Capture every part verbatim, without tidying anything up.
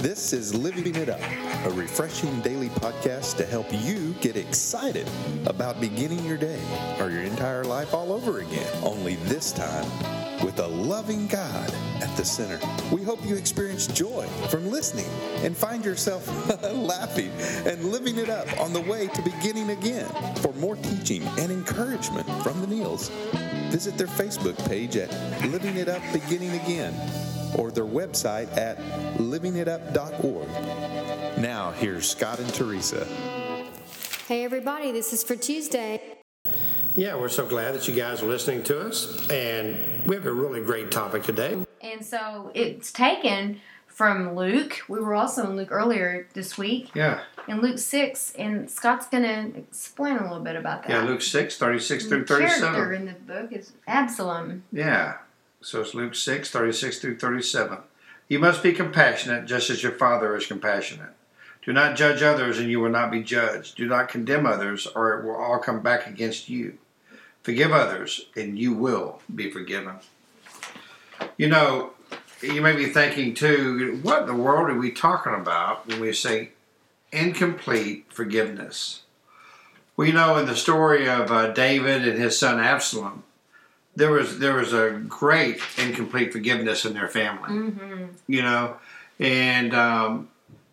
This is Living It Up, a refreshing daily podcast to help you get excited about beginning your day or your entire life all over again. Only this time with a loving God at the center. We hope you experience joy from listening and find yourself laughing and living it up on the way to beginning again. For more teaching and encouragement from the Neils, visit their Facebook page at Living It Up Beginning Again or their website at living it up dot org. Now, here's Scott and Teresa. Hey everybody, this is for Tuesday. Yeah, we're so glad that you guys are listening to us, and we have a really great topic today. And so it's taken from Luke. We were also in Luke earlier this week. Yeah. In Luke six, and Scott's going to explain a little bit about that. Yeah, Luke six, thirty-six the through thirty-seven. The character in the book is Absalom. Yeah. So it's Luke six, thirty-six through thirty-seven. You must be compassionate just as your Father is compassionate. Do not judge others and you will not be judged. Do not condemn others or it will all come back against you. Forgive others and you will be forgiven. You know, you may be thinking too, what in the world are we talking about when we say incomplete forgiveness? We know in the story of uh, David and his son Absalom, There was there was a great incomplete forgiveness in their family, Mm-hmm. you know, and um,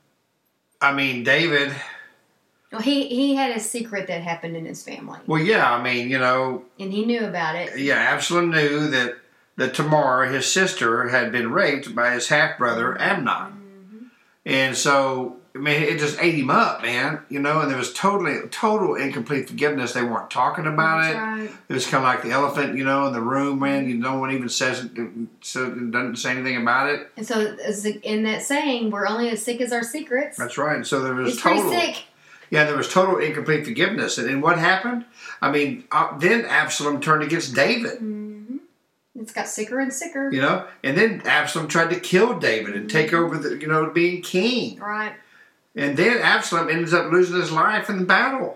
I mean David. Well, he, he had a secret that happened in his family. Well, yeah, I mean you know, And he knew about it. yeah, Absalom knew that that Tamar, his sister, had been raped by his half brother Amnon, Mm-hmm. and so I mean it just ate him up, man, you know. And there was totally total incomplete forgiveness. They weren't talking about That's it. right. It was kind of like the elephant, you know, in the room, man. You no one even says it, so doesn't say anything about it. And so as the- in that saying, we're only as sick as our secrets. That's right. And so there was He's total, pretty sick. yeah, there was total incomplete forgiveness. And, and what happened? I mean, uh, then Absalom turned against David, Mm-hmm. It's got sicker and sicker. you know, and then Absalom tried to kill David and take over the, you know, being king. Right. And then Absalom ends up losing his life in the battle.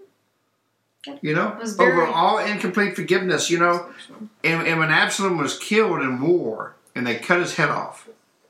You know, was very- over all incomplete forgiveness, you know. And, and when Absalom was killed in war, and they cut his head off,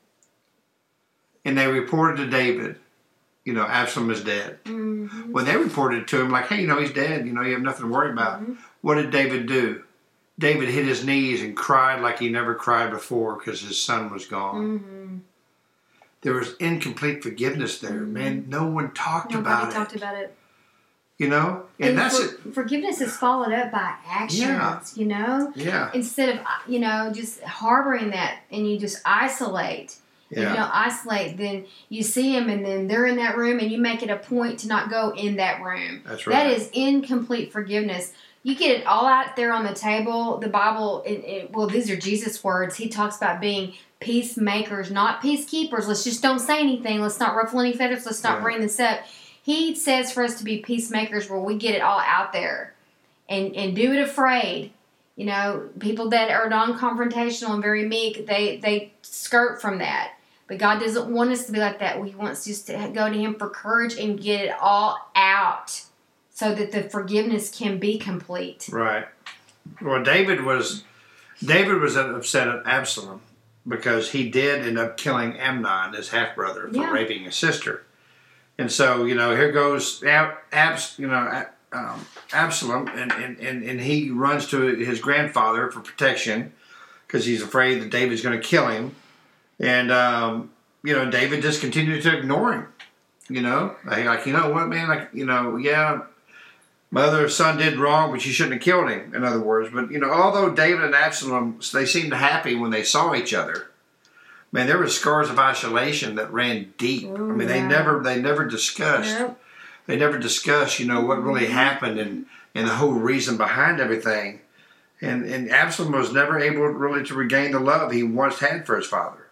and they reported to David, you know, Absalom is dead. Mm-hmm. When they reported to him, like, hey, you know, he's dead, you know, you have nothing to worry about. Mm-hmm. What did David do? David hit his knees and cried like he never cried before because his son was gone. Mm-hmm. There was incomplete forgiveness there, Mm-hmm. man. No one talked Nobody about talked it. about it. You know, and, And that's for, it. forgiveness is followed up by actions, Yeah. you know? Yeah, Instead of, you know, just harboring that and you just isolate. If you yeah, don't isolate, then you see them and then they're in that room and you make it a point to not go in that room. that's right. That is incomplete forgiveness. You get it all out there on the table. The Bible, it, it, well, these are Jesus' words. He talks about being peacemakers, not peacekeepers. Let's just don't say anything. Let's not ruffle any feathers. Let's not Yeah. bring this up. He says for us to be peacemakers where we get it all out there and, and do it afraid. You know, people that are non-confrontational and very meek, they, they skirt from that. But God doesn't want us to be like that. He wants us to go to Him for courage and get it all out so that the forgiveness can be complete. Right. Well, David was David was upset at Absalom because he did end up killing Amnon, his half brother, for Yeah. raping his sister. And so, you know, here goes Ab, Abs, you know, um, Absalom, and, and, and, and he runs to his grandfather for protection because he's afraid that David's going to kill him. And, um, you know, David just continued to ignore him. You know, like, like, you know what, man, like, you know, yeah, my other son did wrong, but you shouldn't have killed him, in other words. But, you know, although David and Absalom, they seemed happy when they saw each other, man, there were scars of isolation that ran deep. Ooh, I mean, they yeah. never they never discussed. Nope. They never discussed, you know, what really happened and, and the whole reason behind everything. And, and Absalom was never able really to regain the love he once had for his father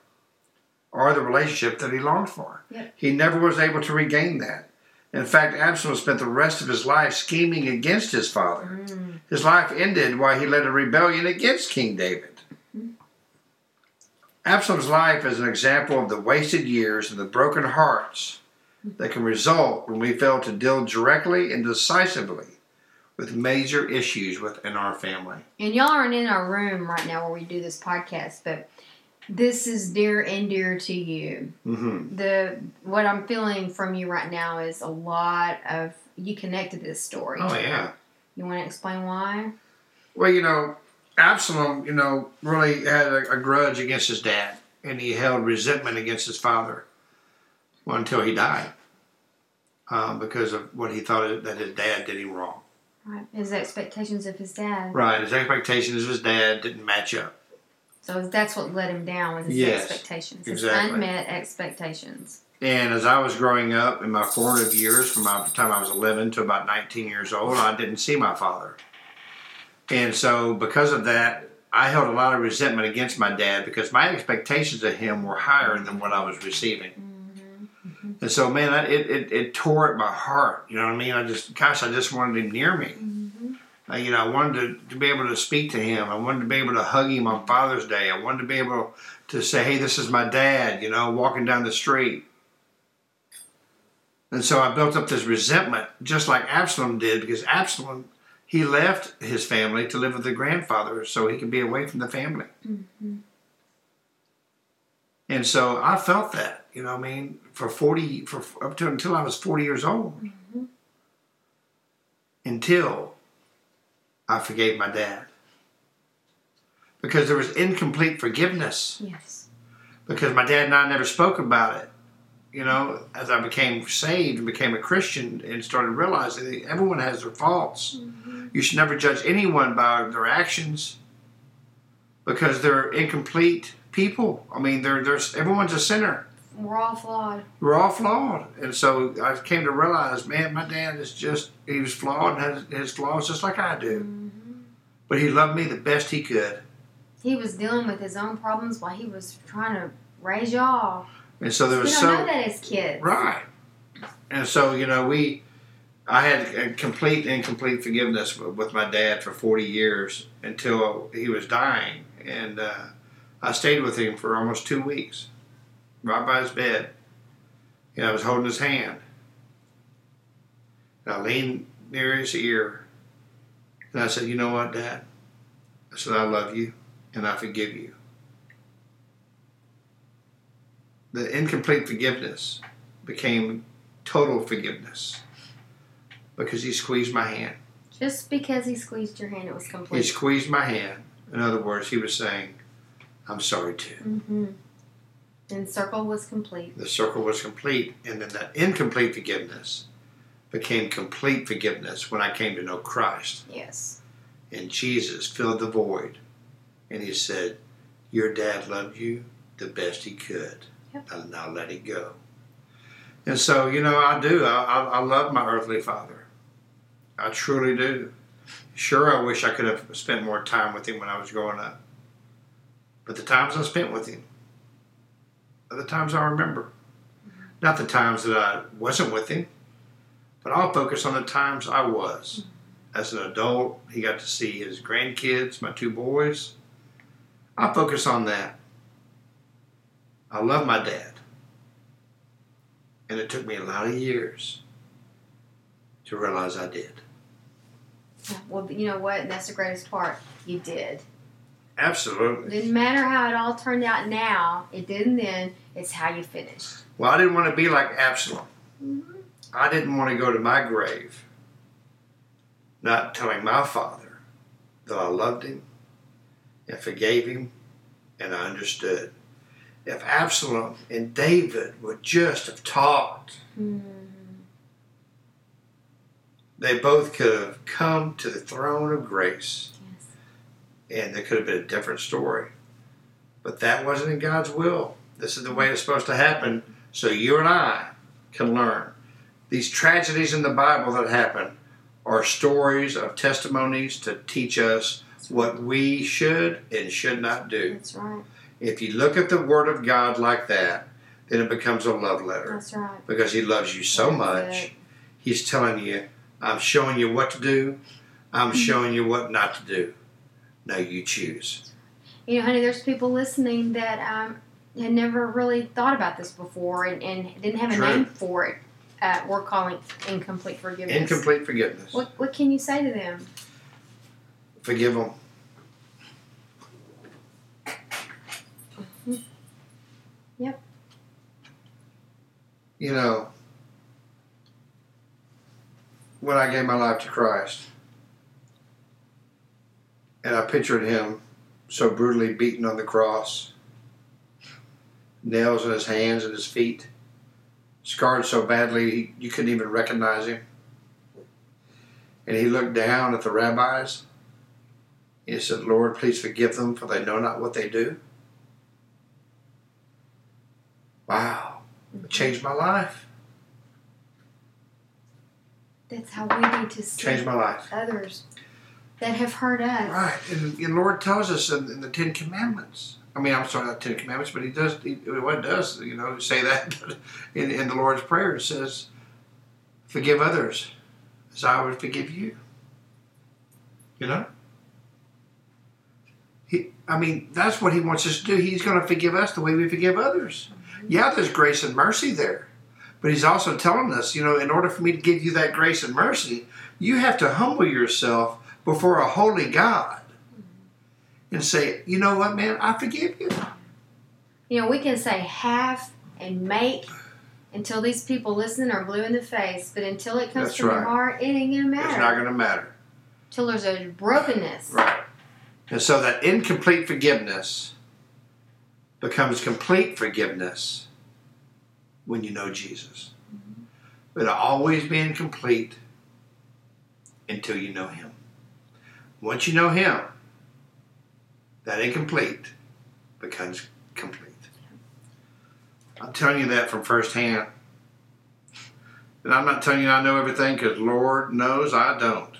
or the relationship that he longed for. Yep. He never was able to regain that. In fact, Absalom spent the rest of his life scheming against his father. Mm. His life ended while he led a rebellion against King David. Mm. Absalom's life is an example of the wasted years and the broken hearts that can result when we fail to deal directly and decisively with major issues within our family. And y'all aren't in our room right now where we do this podcast, but this is dear and dear to you. Mm-hmm. The what I'm feeling from you right now is a lot of you connected this story. Oh, yeah. You want to explain why? Well, you know, Absalom, you know, really had a, a grudge against his dad, and he held resentment against his father well, until he died um, because of what he thought that his dad did him wrong. Right. His expectations of his dad. Right. His expectations of his dad didn't match up. So that's what let him down with his Yes, expectations. His exactly. unmet expectations. And as I was growing up in my formative years, from the time I was eleven to about nineteen years old, I didn't see my father. And so because of that, I held a lot of resentment against my dad because my expectations of him were higher than what I was receiving. Mm-hmm. Mm-hmm. And so, man, I, it, it it tore at my heart. You know what I mean? I just, gosh, I just wanted him near me. Mm-hmm. Uh, you know, I wanted to, to be able to speak to him. I wanted to be able to hug him on Father's Day. I wanted to be able to say, hey, this is my dad, you know, walking down the street. And so I built up this resentment, just like Absalom did, because Absalom, he left his family to live with the grandfather so he could be away from the family. Mm-hmm. And so I felt that, you know what I mean, for forty, for up to until I was forty years old. Mm-hmm. Until I forgave my dad. Because there was incomplete forgiveness. Yes. Because my dad and I never spoke about it. You know, as I became saved and became a Christian and started realizing that everyone has their faults. Mm-hmm. You should never judge anyone by their actions because they're incomplete people. I mean, they're, they're, everyone's a sinner. We're all flawed. We're all flawed. And so I came to realize, man, my dad is just, he was flawed and had his flaws just like I do. Mm-hmm. But he loved me the best he could. He was dealing with his own problems while he was trying to raise y'all. And so there was we don't so... know that as kids. Right. And so, you know, we... I had a complete and incomplete forgiveness with my dad for forty years until he was dying. And uh, I stayed with him for almost two weeks. Right by his bed. And I was holding his hand. And I leaned near his ear. And I said, you know what, Dad? I said, I love you and I forgive you. The incomplete forgiveness became total forgiveness because he squeezed my hand. Just because he squeezed your hand, it was He complete. squeezed my hand. In other words, he was saying, I'm sorry too. Mm-hmm. And circle was complete. The circle was complete. And then that incomplete forgiveness became complete forgiveness when I came to know Christ. Yes. And Jesus filled the void. And he said, your dad loved you the best he could. Yep. And now let it go. And so, you know, I do. I, I, I love my earthly father. I truly do. Sure, I wish I could have spent more time with him when I was growing up. But the times I spent with him are the times I remember. Mm-hmm. Not the times that I wasn't with him, but I'll focus on the times I was. Mm-hmm. As an adult, he got to see his grandkids, my two boys. I'll focus on that. I love my dad. And it took me a lot of years to realize I did. Well, you know what? And that's the greatest part. You did. Absolutely. Didn't matter how it all turned out now. It didn't then. It's how you finished. Well, I didn't want to be like Absalom. Mm-hmm. I didn't want to go to my grave not telling my father that I loved him and forgave him and I understood. If Absalom and David would just have talked, mm-hmm. they both could have come to the throne of grace. Yes. And there could have been a different story. But that wasn't in God's will. This is the way it's supposed to happen so you and I can learn. These tragedies in the Bible that happen are stories of testimonies to teach us what we should and should not do. That's right. If you look at the Word of God like that, then it becomes a love letter. That's right. Because He loves you so That's much. it. He's telling you, I'm showing you what to do. I'm showing you what not to do. Now you choose. You know, honey, there's people listening that um, had never really thought about this before and, and didn't have a True. name for it. Uh, we're calling incomplete forgiveness. Incomplete forgiveness. What What can you say to them? Forgive them. Mm-hmm. You know, when I gave my life to Christ, and I pictured him so brutally beaten on the cross, nails in his hands and his feet, scarred so badly he, you couldn't even recognize him. And he looked down at the rabbis and he said, Lord, please forgive them, for they know not what they do. Wow, it changed my life. That's how we need to see Changed my life. others that have hurt us. Right, and the Lord tells us in, in the Ten Commandments. I mean, I'm sorry, not Ten Commandments, but He does. He, what it does, you know, say that in, in the Lord's Prayer. It says, "Forgive others, as I would forgive you." You know. He, I mean, that's what He wants us to do. He's going to forgive us the way we forgive others. Mm-hmm. Yeah, there's grace and mercy there, but He's also telling us, you know, in order for me to give you that grace and mercy, you have to humble yourself before a holy God and say, you know what, man, I forgive you. You know, we can say have and make until these people listening are blue in the face, but until it comes That's from right. the heart, it ain't going to matter. It's not going to matter. Until there's a brokenness. Right. And so that incomplete forgiveness becomes complete forgiveness when you know Jesus. Mm-hmm. But it'll always be incomplete until you know Him. Once you know Him, that incomplete becomes complete. I'm telling you that from firsthand. And I'm not telling you I know everything, because Lord knows I don't.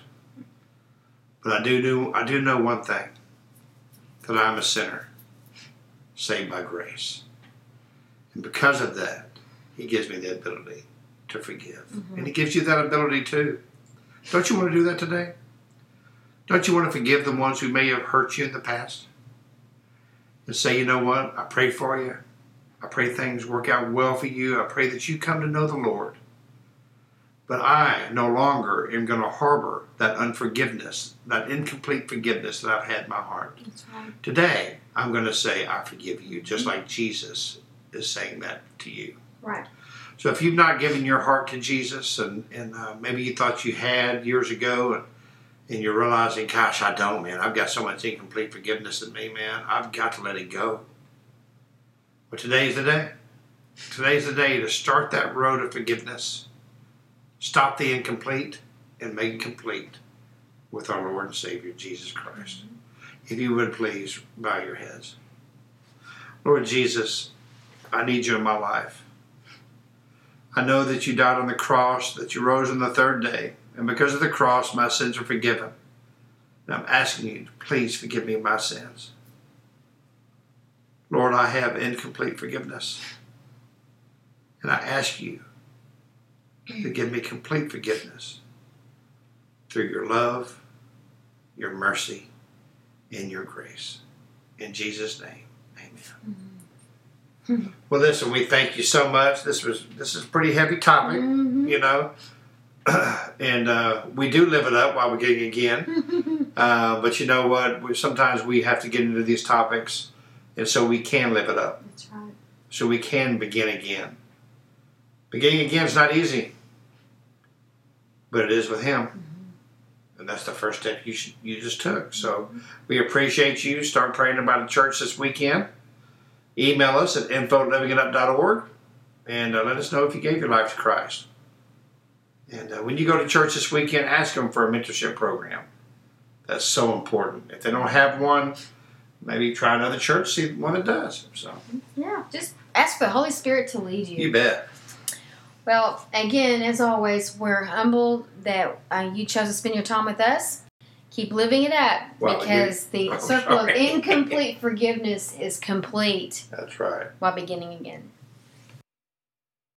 But I do know, I do know one thing, that I'm a sinner, saved by grace. And because of that, He gives me the ability to forgive. Mm-hmm. And He gives you that ability too. Don't you want to do that today? Don't you want to forgive the ones who may have hurt you in the past? And say, you know what? I pray for you. I pray things work out well for you. I pray that you come to know the Lord. But I no longer am going to harbor that unforgiveness, that incomplete forgiveness that I've had in my heart. That's right. Today, I'm going to say, I forgive you, just like Jesus is saying that to you. Right. So if you've not given your heart to Jesus, and, and uh, maybe you thought you had years ago, and And you're realizing, gosh, I don't, man. I've got so much incomplete forgiveness in me, man. I've got to let it go. But today's the day. Today's the day to start that road of forgiveness. Stop the incomplete and make it complete with our Lord and Savior, Jesus Christ. Mm-hmm. If you would, please bow your heads. Lord Jesus, I need you in my life. I know that you died on the cross, that you rose on the third day. And because of the cross, my sins are forgiven. And I'm asking you to please forgive me my sins. Lord, I have incomplete forgiveness. And I ask you to give me complete forgiveness through your love, your mercy, and your grace. In Jesus' name, amen. Mm-hmm. Well, listen, we thank you so much. This was this is a pretty heavy topic, mm-hmm. you know. And uh, we do live it up while we're getting again. uh, but you know what? We, sometimes we have to get into these topics, and so we can live it up. That's right. So we can begin again. Beginning again is not easy, but it is with Him. Mm-hmm. And that's the first step you should, you just took. So mm-hmm. we appreciate you. Start praying about a church this weekend. Email us at info at living it up dot org, and uh, let us know if you gave your life to Christ. And uh, when you go to church this weekend, ask them for a mentorship program. That's so important. If they don't have one, maybe try another church, see one that does. So yeah, just ask for the Holy Spirit to lead you. You bet. Well, again, as always, we're humbled that uh, you chose to spend your time with us. Keep living it up, well, because the I'm circle sorry. of incomplete forgiveness is complete. That's right. While beginning again.